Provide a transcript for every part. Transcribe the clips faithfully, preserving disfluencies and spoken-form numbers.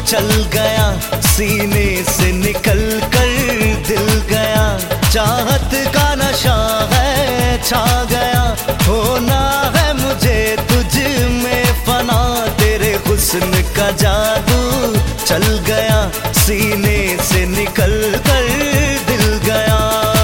चल गया, सीने से निकल कर दिल गया। चाहत का नशा है छा गया, होना है मुझे तुझ में फना। तेरे हुस्न का जादू चल गया, सीने से निकल कर दिल गया।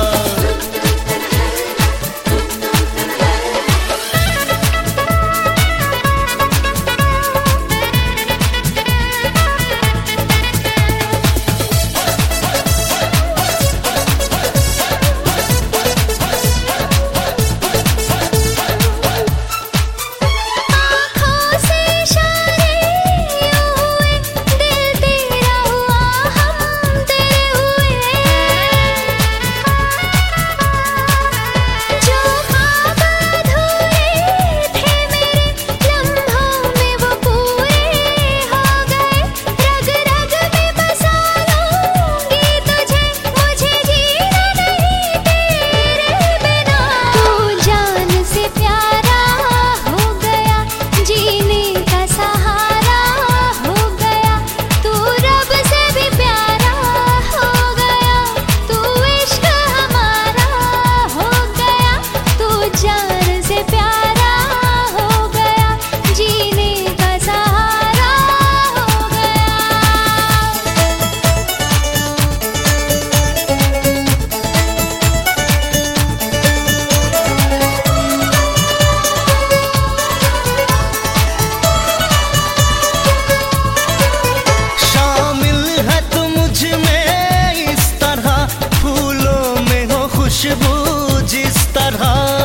खुशबू जिस तरह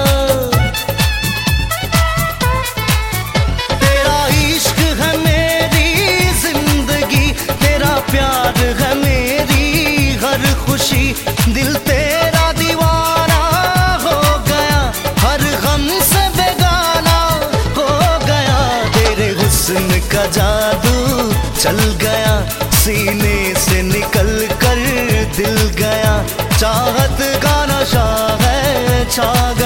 तेरा इश्क है मेरी जिंदगी, तेरा प्यार है मेरी हर खुशी। दिल तेरा दीवाना हो गया, हर गम से बेगाना हो गया। तेरे हुस्न का जादू चल गया, सीने से निकल कर दिल गया। चाहत का नशा है छा गया।